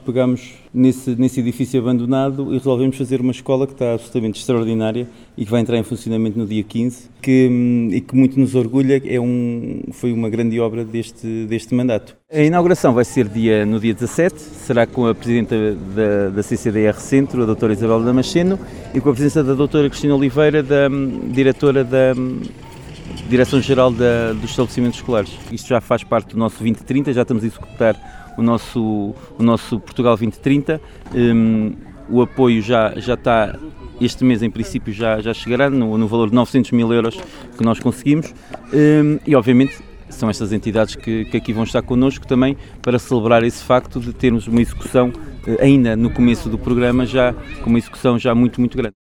Pegámos nesse edifício abandonado e resolvemos fazer uma escola que está absolutamente extraordinária e que vai entrar em funcionamento no dia 15, e que muito nos orgulha, foi uma grande obra deste mandato. A inauguração vai ser no dia 17, será com a Presidenta da CCDR Centro, a doutora Isabel Damasceno, e com a presença da doutora Cristina Oliveira, diretora da Direção-Geral dos Estabelecimentos Escolares. Isto já faz parte do nosso 2030, já estamos a executar o nosso Portugal 2030, o apoio já está, este mês em princípio já chegará no valor de 900 mil euros que nós conseguimos, e obviamente são estas entidades que aqui vão estar connosco também para celebrar esse facto de termos uma execução, ainda no começo do programa, com uma execução já muito, muito grande.